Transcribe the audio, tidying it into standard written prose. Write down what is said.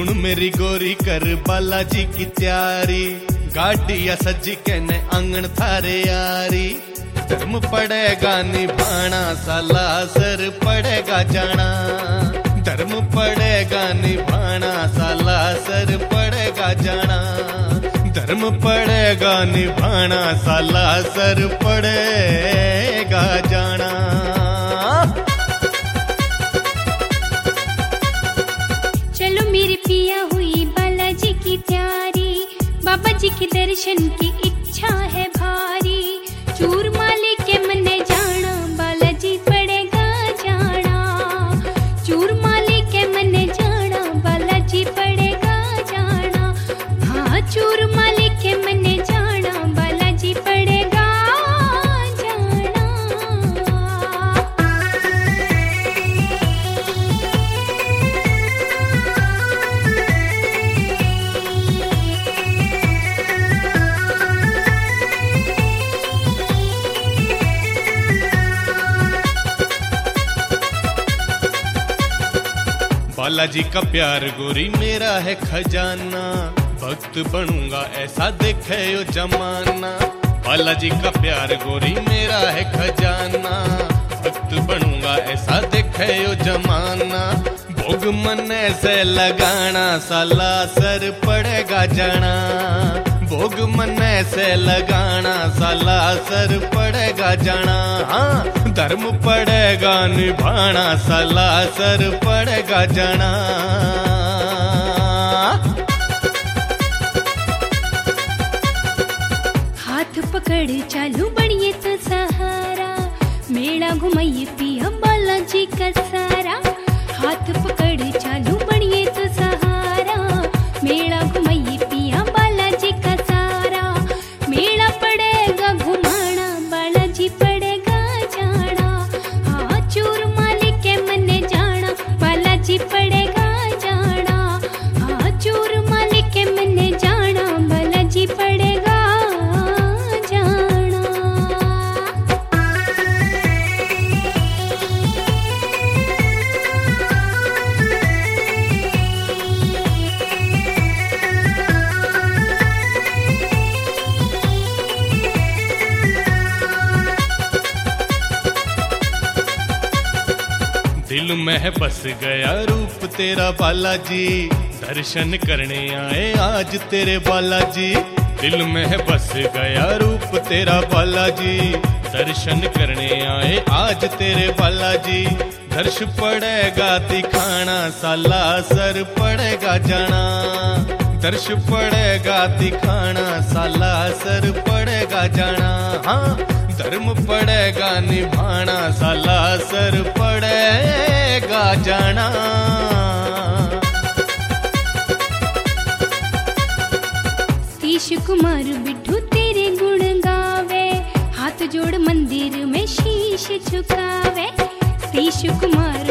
सुन मेरी गोरी कर बालाजी की तैयारी, गाड़िया सजी के ने आंगन थारे यारी। धर्म पड़ेगा निभाना साला सर पड़ेगा जाना, धर्म पड़ेगा निभाना साला सर पड़ेगा जाना, धर्म पड़ेगा निभाना साला सर पड़ेगा जाना। चलो मेरी पिया हुई बालाजी की तैयारी, बाबा जी के दर्शन की इच्छा है भारी। चूर माले के मने जाना बालाजी पड़ेगा जाना, चूर माले के मने जाना बालाजी पड़ेगा जाना। हाँ चूर माले के मने जाना बालाजी पड़ेगा जाना। बालाजी का प्यार गोरी मेरा है खजाना, भक्त बनूंगा ऐसा देखे यो जमाना। बालाजी का प्यार गोरी मेरा है खजाना, भक्त बनूंगा ऐसा देखे यो जमाना। भोग मने से लगाना साला सर पड़ेगा जाना, भोग मने से लगाना साला सर पड़ेगा जाना। हाँ धर्म पड़ेगा निभाना साला सर पड़ेगा जाना। हाथ पकड़ चालू बढ़िए तो सहारा, मेला घुमाइए पिया बालाजी का सारा। हाथ पकड़ चालू बढ़िए तो सहारा, मेला घुमाइए पिया बालाजी का सारा। मेला पड़ेगा घुमाना बालाजी पड़ेगा जाना, हाँ चूर माले के मने जाना बालाजी पड़ेगा जाना, हाँ चूर माले के मने जाना बालाजी पड़ेगा जाना। दिल में बस गया रूप तेरा बालाजी, दर्शन करने आए आज तेरे बालाजी। दिल में बस गया रूप तेरा बालाजी, दर्शन करने आए आज तेरे बालाजी। दर्श पड़ेगा दिखाना साला सर पड़ेगा जाना, दर्श पड़ेगा दिखाना साला सर पड़ेगा जाना। हाँ धर्म पड़ेगा निभाना साला सर पड़ेगा जाना। सतीश कुमार बिट्ठू तेरे गुण गावे, हाथ जोड़ मंदिर में शीश झुकावे। सतीश कुमार